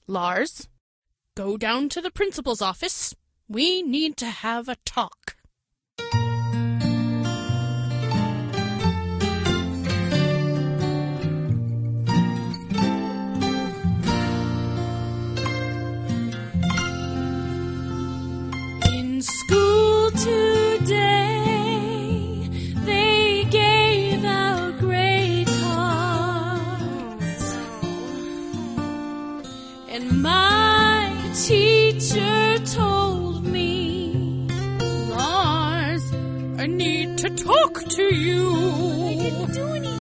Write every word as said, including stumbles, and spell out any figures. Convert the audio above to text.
Lars, go down to the principal's office. We need to have a talk. In school today, they gave out grade cards, and my teacher told me, Lars, I need to talk to you.